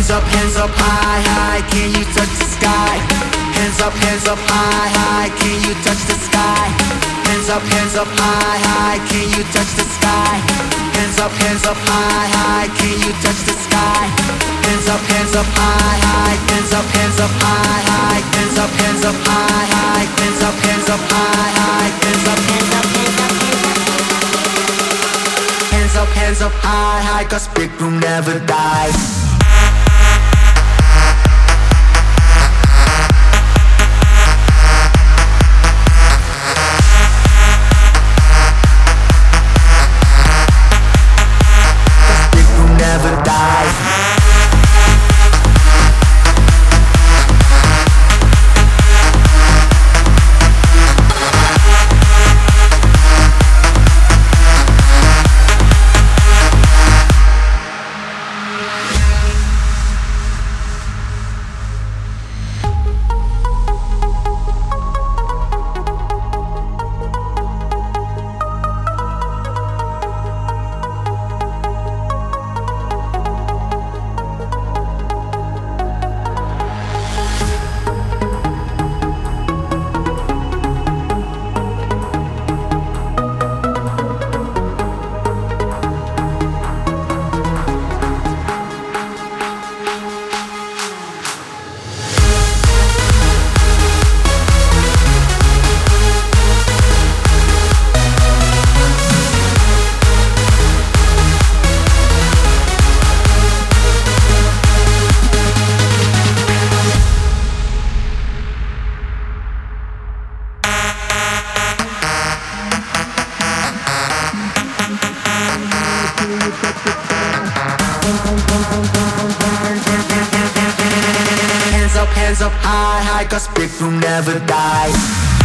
hands up high, high, can you touch the sky? Hands up high, high, can you touch the sky? Hands up high, high, can you touch the sky? Hands up high, high, can you touch the sky? Hands up high, high, hands up high, high, hands up high, high, hands up high, high, hands up high, high, 'cause big room never dies. Hands up high, high, 'cause big room never dies.